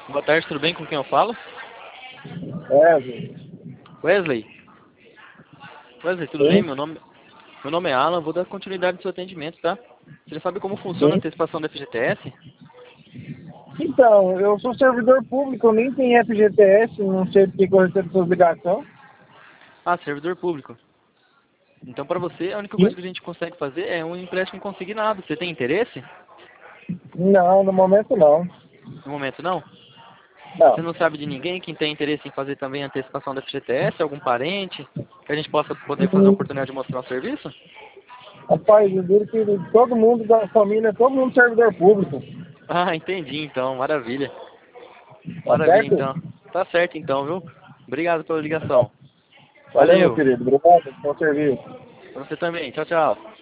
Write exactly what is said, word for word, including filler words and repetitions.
Boa tarde, tudo bem? Com quem eu falo? Wesley. Wesley. Wesley, tudo bem? Sim, Meu nome, meu nome é Alan, vou dar continuidade no seu atendimento, tá? Você já sabe como funciona a sim. antecipação da F G T S? Então, eu sou servidor público, eu nem tenho F G T S, não sei porque que eu recebo essa obrigação. Ah, servidor público. Então, para você, a única coisa Sim. que a gente consegue fazer é um empréstimo consignado. Você tem interesse? Não, no momento não. No momento, não? Você Não. não sabe de ninguém que tem interesse em fazer também a antecipação da F G T S? Algum parente? Que a gente possa poder fazer a Hum, oportunidade de mostrar o serviço? Rapaz, eu digo que todo mundo da família, todo mundo servidor público. Ah, entendi, então. Maravilha. Tá Maravilha, certo? então. Tá certo, então, viu? Obrigado pela ligação. Valeu, meu Valeu. querido. Obrigado. Bom serviço. Pra você também. Tchau, tchau.